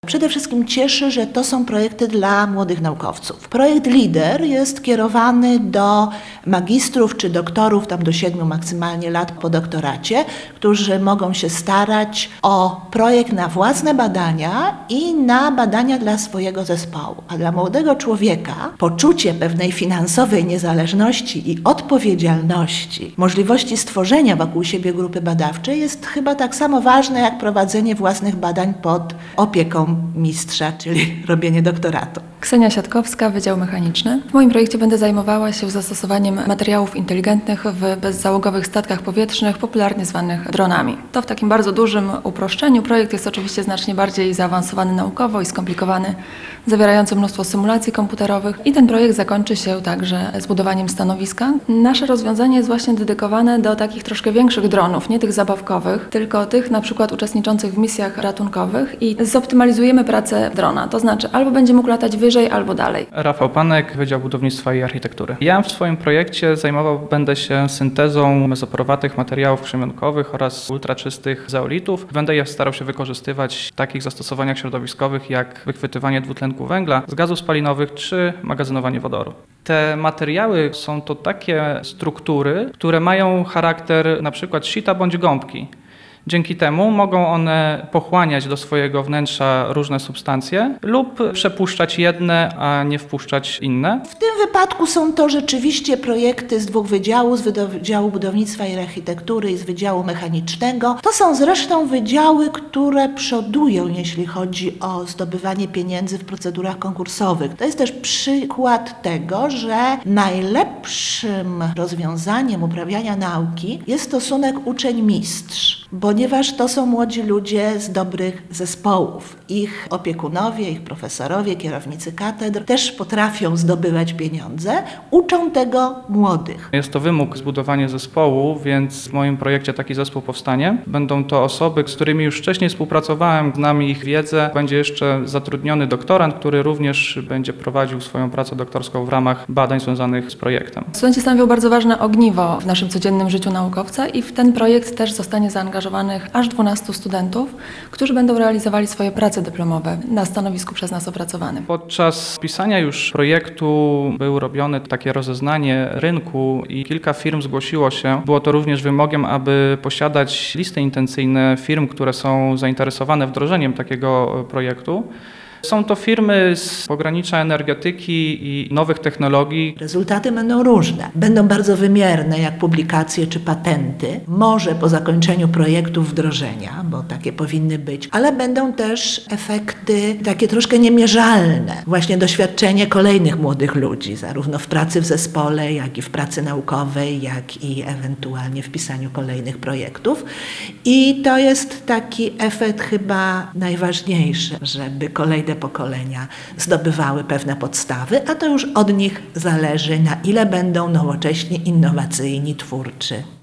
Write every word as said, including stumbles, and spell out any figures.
Przede wszystkim cieszy, że to są projekty dla młodych naukowców. Projekt LIDER jest kierowany do magistrów czy doktorów, tam do siedmiu maksymalnie lat po doktoracie, którzy mogą się starać o projekt na własne badania i na badania dla swojego zespołu. A dla młodego człowieka poczucie pewnej finansowej niezależności i odpowiedzialności, możliwości stworzenia wokół siebie grupy badawczej jest chyba tak samo ważne jak prowadzenie własnych badań pod opieką mistrza, czyli robienie doktoratu. Ksenia Siatkowska, Wydział Mechaniczny. W moim projekcie będę zajmowała się zastosowaniem materiałów inteligentnych w bezzałogowych statkach powietrznych, popularnie zwanych dronami. To w takim bardzo dużym uproszczeniu. Projekt jest oczywiście znacznie bardziej zaawansowany naukowo i skomplikowany, zawierający mnóstwo symulacji komputerowych i ten projekt zakończy się także zbudowaniem stanowiska. Nasze rozwiązanie jest właśnie dedykowane do takich troszkę większych dronów, nie tych zabawkowych, tylko tych na przykład uczestniczących w misjach ratunkowych i zoptymalizujemy pracę drona, to znaczy albo będzie mógł latać wyżej, albo dalej. Rafał Panek, Wydział Budownictwa i Architektury. Ja w swoim projekcie zajmował będę się syntezą mezoporowatych materiałów krzemionkowych oraz ultraczystych zeolitów. Będę je starał się wykorzystywać w takich zastosowaniach środowiskowych jak wychwytywanie dwutlenku węgla z gazów spalinowych czy magazynowanie wodoru. Te materiały są to takie struktury, które mają charakter na przykład sita bądź gąbki. Dzięki temu mogą one pochłaniać do swojego wnętrza różne substancje lub przepuszczać jedne, a nie wpuszczać inne. W tym wypadku są to rzeczywiście projekty z dwóch wydziałów, z Wydziału Budownictwa i Architektury i z Wydziału Mechanicznego. To są zresztą wydziały, które przodują, jeśli chodzi o zdobywanie pieniędzy w procedurach konkursowych. To jest też przykład tego, że najlepszym rozwiązaniem uprawiania nauki jest stosunek uczeń-mistrz, ponieważ to są młodzi ludzie z dobrych zespołów. Ich opiekunowie, ich profesorowie, kierownicy katedr też potrafią zdobywać pieniądze, uczą tego młodych. Jest to wymóg zbudowania zespołu, więc w moim projekcie taki zespół powstanie. Będą to osoby, z którymi już wcześniej współpracowałem, znam ich wiedzę. Będzie jeszcze zatrudniony doktorant, który również będzie prowadził swoją pracę doktorską w ramach badań związanych z projektem. Studenci stanowią bardzo ważne ogniwo w naszym codziennym życiu naukowca i w ten projekt też zostanie zaangażowanych aż dwunastu studentów, którzy będą realizowali swoje prace dyplomowe na stanowisku przez nas opracowanym. Podczas pisania już projektu było robione takie rozeznanie rynku i kilka firm zgłosiło się. Było to również wymogiem, aby posiadać listy intencyjne firm, które są zainteresowane wdrożeniem takiego projektu. Są to firmy z pogranicza energetyki i nowych technologii. Rezultaty będą różne. Będą bardzo wymierne, jak publikacje czy patenty. Może po zakończeniu projektu wdrożenia, bo takie powinny być, ale będą też efekty takie troszkę niemierzalne. Właśnie doświadczenie kolejnych młodych ludzi, zarówno w pracy w zespole, jak i w pracy naukowej, jak i ewentualnie w pisaniu kolejnych projektów. I to jest taki efekt chyba najważniejszy, żeby kolejne pokolenia zdobywały pewne podstawy, a to już od nich zależy, na ile będą nowocześni, innowacyjni, twórczy.